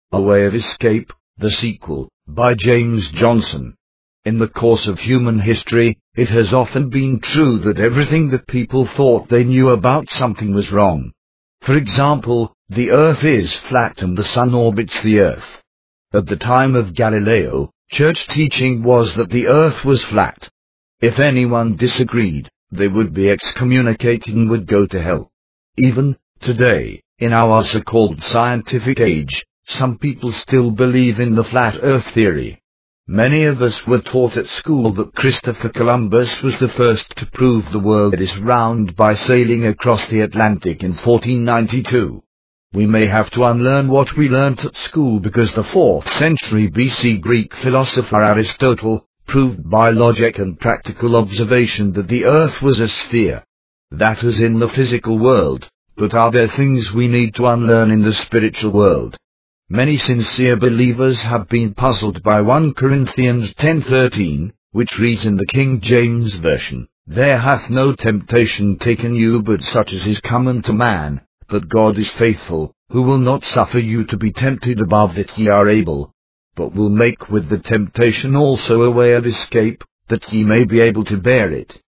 A Way of Escape, the sequel, by James Johnson. In the course of human history, it has often been true that everything that people thought they knew about something was wrong. For example, the Earth is flat and the Sun orbits the Earth. At the time of Galileo, church teaching was that the Earth was flat. If anyone disagreed, they would be excommunicated and would go to hell. Even today, in our so-called scientific age, some people still believe in the flat Earth theory. Many of us were taught at school that Christopher Columbus was the first to prove the world is round by sailing across the Atlantic in 1492. We may have to unlearn what we learnt at school because the 4th century BC Greek philosopher Aristotle proved by logic and practical observation that the Earth was a sphere. That is in the physical world, but are there things we need to unlearn in the spiritual world? Many sincere believers have been puzzled by 1 Corinthians 10:13, which reads in the King James Version, "There hath no temptation taken you but such as is common to man, but God is faithful, who will not suffer you to be tempted above that ye are able, but will make with the temptation also a way of escape, that ye may be able to bear it."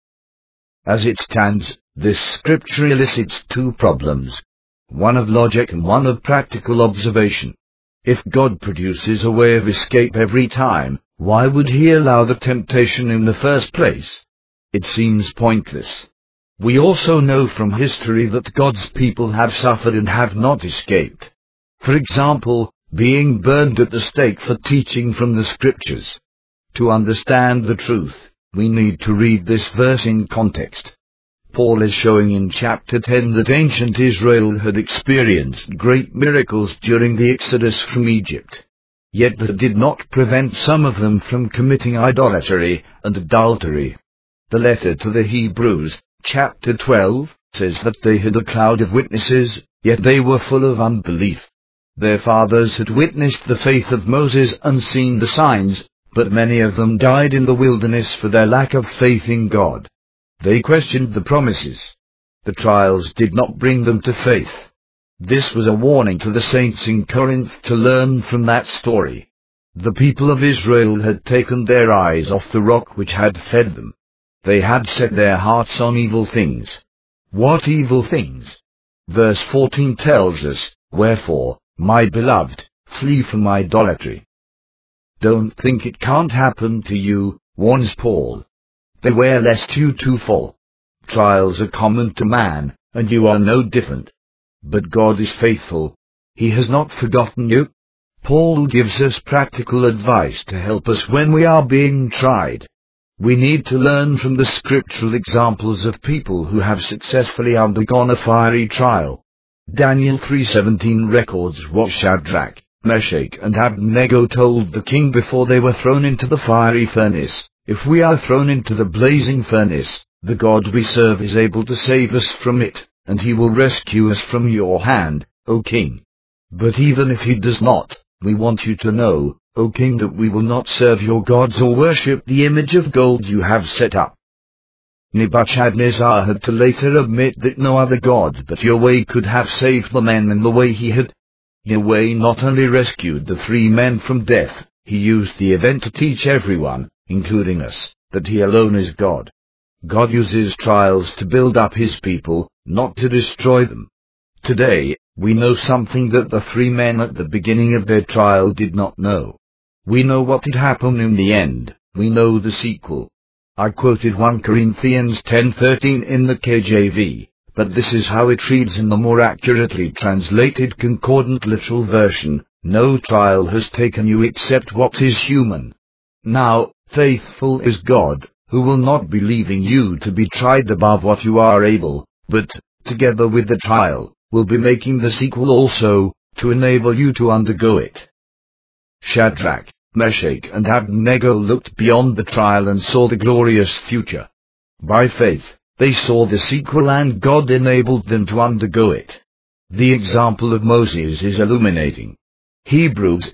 As it stands, this scripture elicits two problems, one of logic and one of practical observation. If God produces a way of escape every time, why would He allow the temptation in the first place? It seems pointless. We also know from history that God's people have suffered and have not escaped. For example, being burned at the stake for teaching from the Scriptures. To understand the truth, we need to read this verse in context. Paul is showing in chapter 10 that ancient Israel had experienced great miracles during the exodus from Egypt. Yet that did not prevent some of them from committing idolatry and adultery. The letter to the Hebrews, chapter 12, says that they had a cloud of witnesses, yet they were full of unbelief. Their fathers had witnessed the faith of Moses and seen the signs, but many of them died in the wilderness for their lack of faith in God. They questioned the promises. The trials did not bring them to faith. This was a warning to the saints in Corinth to learn from that story. The people of Israel had taken their eyes off the rock which had fed them. They had set their hearts on evil things. What evil things? Verse 14 tells us, "Wherefore, my beloved, flee from idolatry." Don't think it can't happen to you, warns Paul. Beware lest you too fall. Trials are common to man, and you are no different. But God is faithful. He has not forgotten you. Paul gives us practical advice to help us when we are being tried. We need to learn from the scriptural examples of people who have successfully undergone a fiery trial. Daniel 3:17 records what Shadrach, Meshach and Abednego told the king before they were thrown into the fiery furnace. If we are thrown into the blazing furnace, the God we serve is able to save us from it, and He will rescue us from your hand, O king. But even if He does not, we want you to know, O king, that we will not serve your gods or worship the image of gold you have set up. Nebuchadnezzar had to later admit that no other god but Yahweh could have saved the men in the way he had. Yahweh not only rescued the 3 men from death, He used the event to teach everyone, including us, that He alone is God. God uses trials to build up His people, not to destroy them. Today, we know something that the 3 men at the beginning of their trial did not know. We know what had happened in the end. We know the sequel. I quoted 1 Corinthians 10:13 in the KJV, but this is how it reads in the more accurately translated Concordant Literal Version. No trial has taken you except what is human. Now, faithful is God, who will not be leaving you to be tried above what you are able, but, together with the trial, will be making the sequel also, to enable you to undergo it. Shadrach, Meshach and Abednego looked beyond the trial and saw the glorious future. By faith, they saw the sequel and God enabled them to undergo it. The example of Moses is illuminating. Hebrews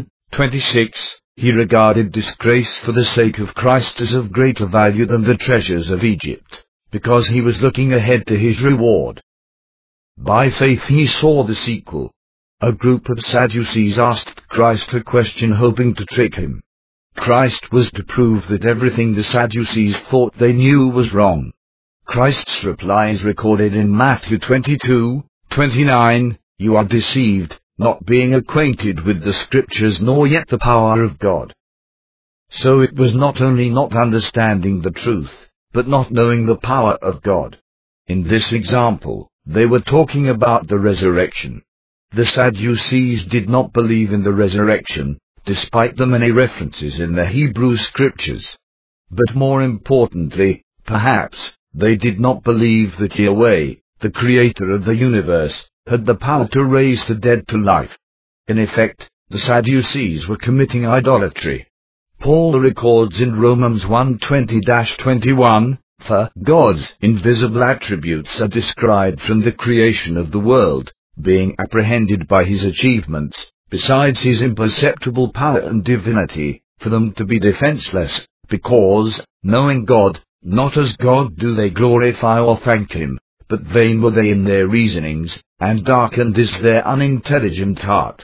11:26, he regarded disgrace for the sake of Christ as of greater value than the treasures of Egypt, because he was looking ahead to his reward. By faith he saw the sequel. A group of Sadducees asked Christ a question hoping to trick him. Christ was to prove that everything the Sadducees thought they knew was wrong. Christ's reply is recorded in Matthew 22:29, "You are deceived, not being acquainted with the Scriptures nor yet the power of God." So it was not only not understanding the truth, but not knowing the power of God. In this example, they were talking about the resurrection. The Sadducees did not believe in the resurrection, despite the many references in the Hebrew Scriptures. But more importantly, perhaps, they did not believe that Yahweh, the Creator of the universe, had the power to raise the dead to life. In effect, the Sadducees were committing idolatry. Paul records in Romans 1:20-21, "For God's invisible attributes are described from the creation of the world, being apprehended by his achievements, besides his imperceptible power and divinity, for them to be defenseless, because, knowing God, not as God do they glorify or thank him, but vain were they in their reasonings, and darkened is their unintelligent heart."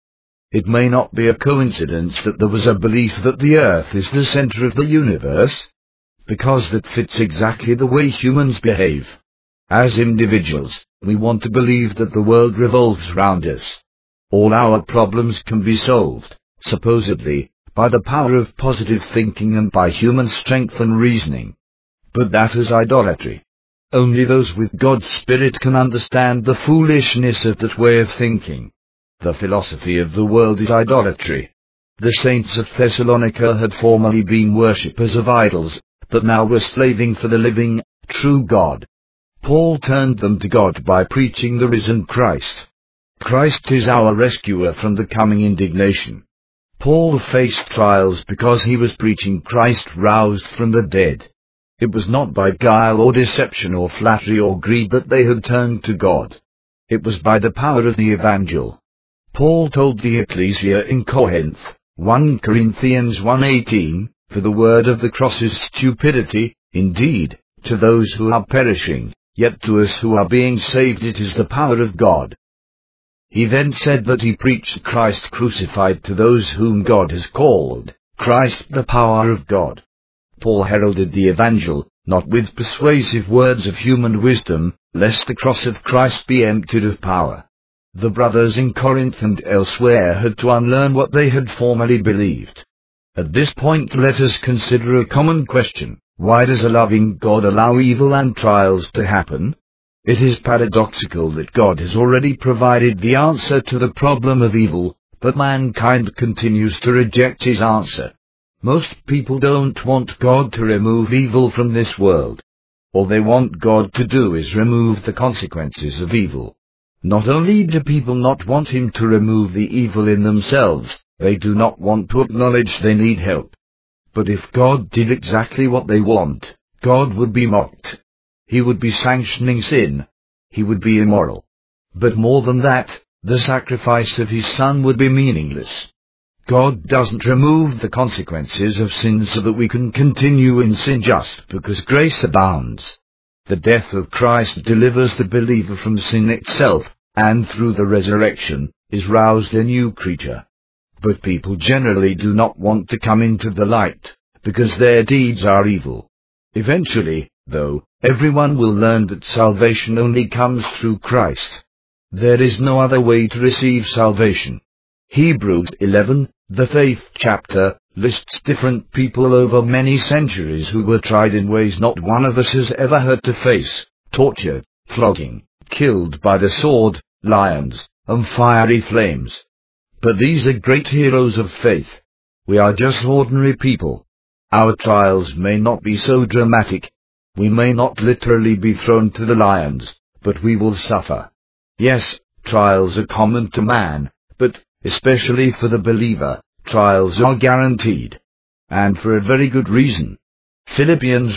It may not be a coincidence that there was a belief that the earth is the center of the universe, because that fits exactly the way humans behave. As individuals, we want to believe that the world revolves round us. All our problems can be solved, supposedly, by the power of positive thinking and by human strength and reasoning. But that is idolatry. Only those with God's Spirit can understand the foolishness of that way of thinking. The philosophy of the world is idolatry. The saints of Thessalonica had formerly been worshippers of idols, but now were slaving for the living, true God. Paul turned them to God by preaching the risen Christ. Christ is our rescuer from the coming indignation. Paul faced trials because he was preaching Christ roused from the dead. It was not by guile or deception or flattery or greed that they had turned to God. It was by the power of the Evangel. Paul told the ecclesia in Corinth, 1 Corinthians 1:18, "For the word of the cross is stupidity, indeed, to those who are perishing, yet to us who are being saved it is the power of God." He then said that he preached Christ crucified to those whom God has called, Christ the power of God. Paul heralded the Evangel, not with persuasive words of human wisdom, lest the cross of Christ be emptied of power. The brothers in Corinth and elsewhere had to unlearn what they had formerly believed. At this point let us consider a common question: why does a loving God allow evil and trials to happen? It is paradoxical that God has already provided the answer to the problem of evil, but mankind continues to reject his answer. Most people don't want God to remove evil from this world. All they want God to do is remove the consequences of evil. Not only do people not want him to remove the evil in themselves, they do not want to acknowledge they need help. But if God did exactly what they want, God would be mocked. He would be sanctioning sin. He would be immoral. But more than that, the sacrifice of his Son would be meaningless. God doesn't remove the consequences of sin so that we can continue in sin just because grace abounds. The death of Christ delivers the believer from sin itself, and through the resurrection, is roused a new creature. But people generally do not want to come into the light, because their deeds are evil. Eventually, though, everyone will learn that salvation only comes through Christ. There is no other way to receive salvation. Hebrews 11, the 8th chapter, lists different people over many centuries who were tried in ways not one of us has ever had to face: tortured, flogging, killed by the sword, lions, and fiery flames. But these are great heroes of faith. We are just ordinary people. Our trials may not be so dramatic. We may not literally be thrown to the lions, but we will suffer. Yes, trials are common to man, but, especially for the believer, trials are guaranteed. And for a very good reason. Philippians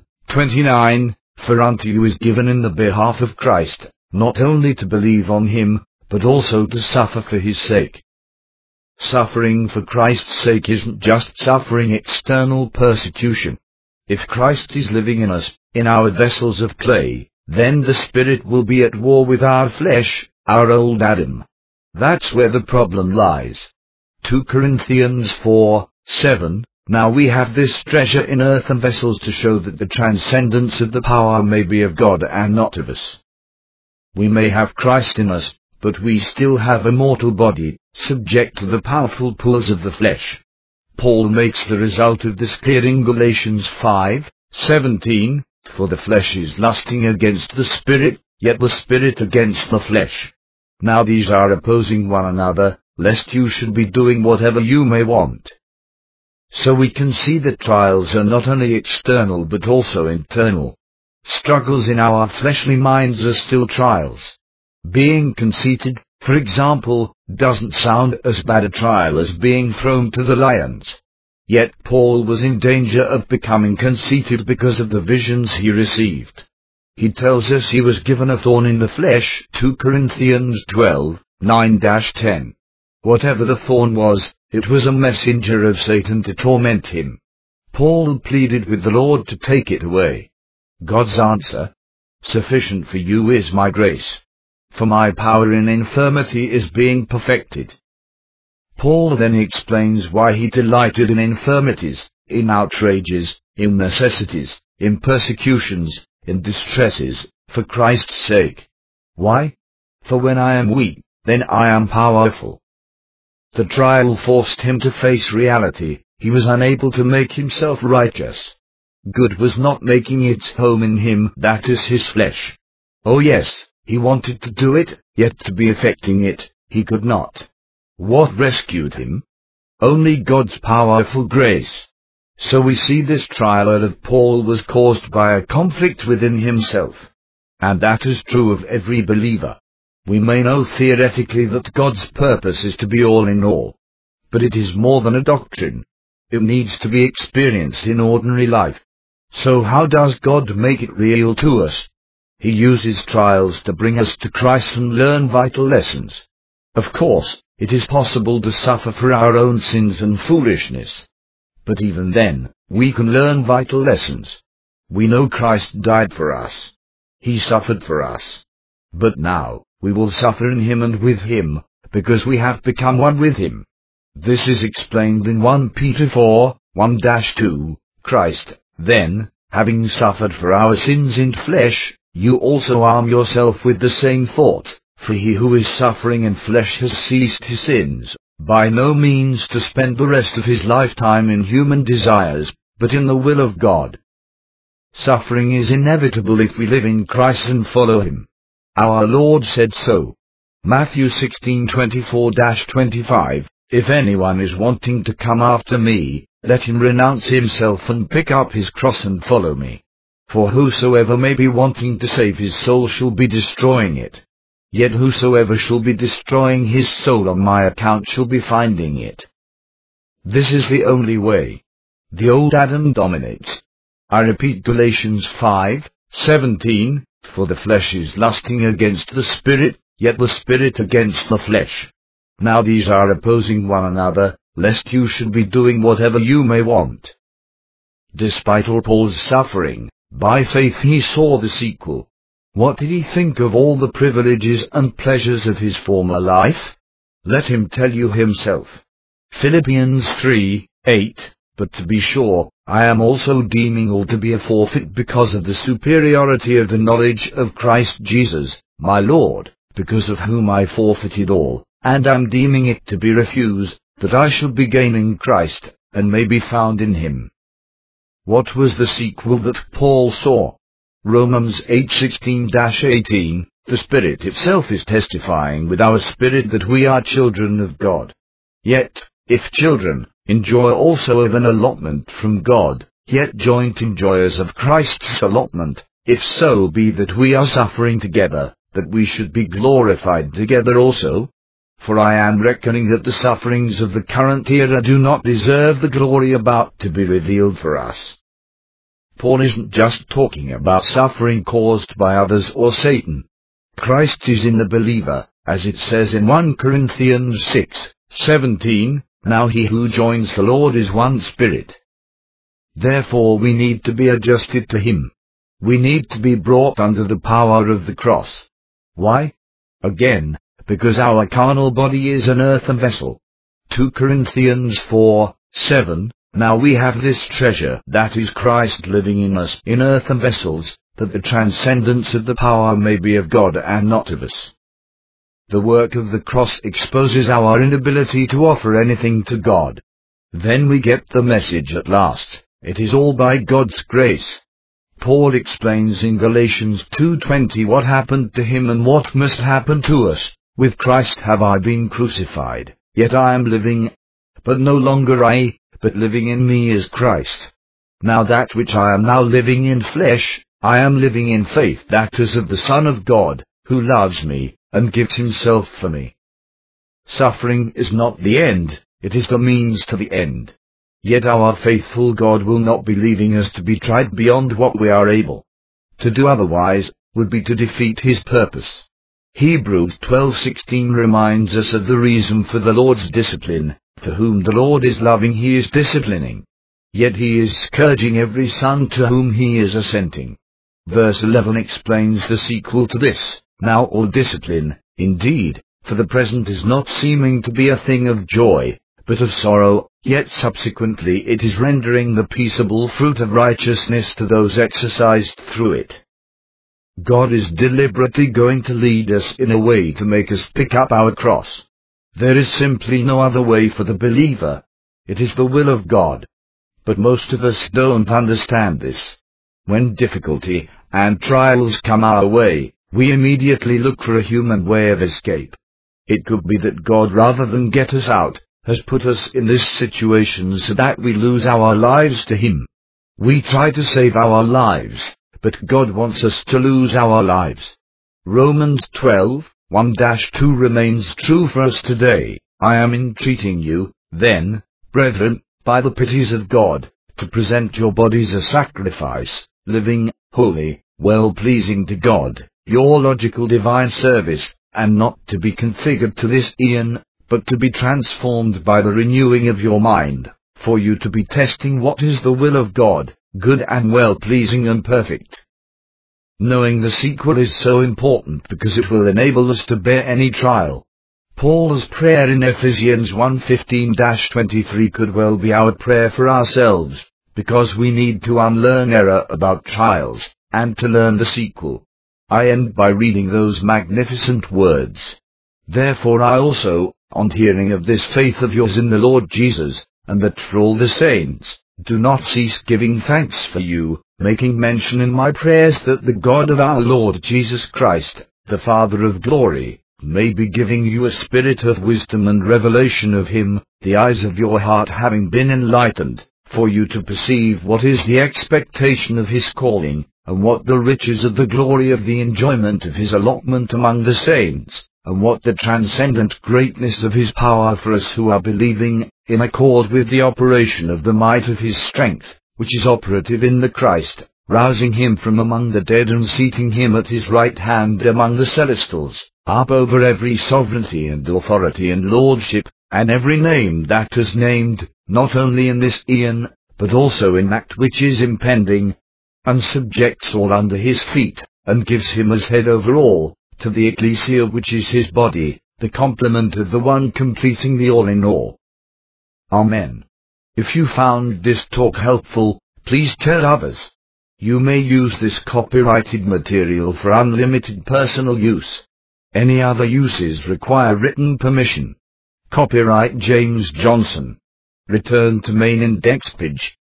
1:29, "For unto you is given in the behalf of Christ, not only to believe on him, but also to suffer for his sake." Suffering for Christ's sake isn't just suffering external persecution. If Christ is living in us, in our vessels of clay, then the Spirit will be at war with our flesh, our old Adam. That's where the problem lies. 2 Corinthians 4:7. Now we have this treasure in earthen vessels to show that the transcendence of the power may be of God and not of us. We may have Christ in us, but we still have a mortal body, subject to the powerful pulls of the flesh. Paul makes the result of this clear in Galatians 5:17, for the flesh is lusting against the Spirit, yet the Spirit against the flesh. Now these are opposing one another, lest you should be doing whatever you may want. So we can see that trials are not only external but also internal. Struggles in our fleshly minds are still trials. Being conceited, for example, doesn't sound as bad a trial as being thrown to the lions. Yet Paul was in danger of becoming conceited because of the visions he received. He tells us he was given a thorn in the flesh, 2 Corinthians 12:9-10. Whatever the thorn was, it was a messenger of Satan to torment him. Paul pleaded with the Lord to take it away. God's answer: sufficient for you is my grace, for my power in infirmity is being perfected. Paul then explains why he delighted in infirmities, in outrages, in necessities, in persecutions, in distresses, for Christ's sake. Why? For when I am weak, then I am powerful. The trial forced him to face reality. He was unable to make himself righteous. Good was not making its home in him, that is his flesh. Oh yes, he wanted to do it, yet to be effecting it, he could not. What rescued him? Only God's powerful grace. So we see this trial of Paul was caused by a conflict within himself. And that is true of every believer. We may know theoretically that God's purpose is to be all in all. But it is more than a doctrine. It needs to be experienced in ordinary life. So how does God make it real to us? He uses trials to bring us to Christ and learn vital lessons. Of course, it is possible to suffer for our own sins and foolishness. But even then, we can learn vital lessons. We know Christ died for us. He suffered for us. But now, we will suffer in Him and with Him, because we have become one with Him. This is explained in 1 Peter 4:1-2, Christ, then, having suffered for our sins in flesh, you also arm yourself with the same thought, for he who is suffering in flesh has ceased his sins, by no means to spend the rest of his lifetime in human desires, but in the will of God. Suffering is inevitable if we live in Christ and follow Him. Our Lord said so. Matthew 16:24-25, if anyone is wanting to come after me, let him renounce himself and pick up his cross and follow me. For whosoever may be wanting to save his soul shall be destroying it. Yet whosoever shall be destroying his soul on my account shall be finding it. This is the only way. The old Adam dominates. I repeat Galatians 5:17, for the flesh is lusting against the Spirit, yet the Spirit against the flesh. Now these are opposing one another, lest you should be doing whatever you may want. Despite all Paul's suffering, by faith he saw the sequel. What did he think of all the privileges and pleasures of his former life? Let him tell you himself. Philippians 3:8, but to be sure, I am also deeming all to be a forfeit because of the superiority of the knowledge of Christ Jesus, my Lord, because of whom I forfeited all, and am deeming it to be refuse, that I shall be gaining Christ, and may be found in Him. What was the sequel that Paul saw? Romans 8:16-18, the Spirit itself is testifying with our spirit that we are children of God. Yet, if children, enjoy also of an allotment from God, yet joint enjoyers of Christ's allotment, if so be that we are suffering together, that we should be glorified together also. For I am reckoning that the sufferings of the current era do not deserve the glory about to be revealed for us. Paul isn't just talking about suffering caused by others or Satan. Christ is in the believer, as it says in 1 Corinthians 6:17, now he who joins the Lord is one spirit. Therefore we need to be adjusted to Him. We need to be brought under the power of the cross. Why? Again, because our carnal body is an earthen vessel. 2 Corinthians 4:7. Now we have this treasure, that is Christ, living in us in earthen vessels, that the transcendence of the power may be of God and not of us. The work of the cross exposes our inability to offer anything to God. Then we get the message at last: it is all by God's grace. Paul explains in Galatians 2:20 what happened to him and what must happen to us. With Christ have I been crucified, yet I am living, but no longer I, but living in me is Christ. Now that which I am now living in flesh, I am living in faith that is of the Son of God, who loves me, and gives himself for me. Suffering is not the end, it is the means to the end. Yet our faithful God will not be leaving us to be tried beyond what we are able. To do otherwise would be to defeat his purpose. Hebrews 12:16 reminds us of the reason for the Lord's discipline: for whom the Lord is loving he is disciplining. Yet he is scourging every son to whom he is assenting. Verse 11 explains the sequel to this: now all discipline, indeed, for the present is not seeming to be a thing of joy, but of sorrow, yet subsequently it is rendering the peaceable fruit of righteousness to those exercised through it. God is deliberately going to lead us in a way to make us pick up our cross. There is simply no other way for the believer. It is the will of God. But most of us don't understand this. When difficulty and trials come our way, we immediately look for a human way of escape. It could be that God, rather than get us out, has put us in this situation so that we lose our lives to him. We try to save our lives, but God wants us to lose our lives. Romans 12:1-2 remains true for us today. I am entreating you, then, brethren, by the pities of God, to present your bodies a sacrifice, living, holy, well-pleasing to God, your logical divine service, and not to be configured to this aeon, but to be transformed by the renewing of your mind, for you to be testing what is the will of God, good and well-pleasing and perfect. Knowing the sequel is so important because it will enable us to bear any trial. Paul's prayer in Ephesians 1:15-23 could well be our prayer for ourselves, because we need to unlearn error about trials, and to learn the sequel. I end by reading those magnificent words. Therefore I also, on hearing of this faith of yours in the Lord Jesus, and that for all the saints, do not cease giving thanks for you, making mention in my prayers that the God of our Lord Jesus Christ, the Father of glory, may be giving you a spirit of wisdom and revelation of him, the eyes of your heart having been enlightened, for you to perceive what is the expectation of his calling, and what the riches of the glory of the enjoyment of his allotment among the saints, and what the transcendent greatness of his power for us who are believing, in accord with the operation of the might of his strength, which is operative in the Christ, rousing him from among the dead and seating him at his right hand among the celestials, up over every sovereignty and authority and lordship, and every name that is named, not only in this aeon, but also in that which is impending, and subjects all under his feet, and gives him as head over all, to the ecclesia which is his body, the complement of the one completing the all in all. Amen. If you found this talk helpful, please tell others. You may use this copyrighted material for unlimited personal use. Any other uses require written permission. Copyright James Johnson. Return to main index page.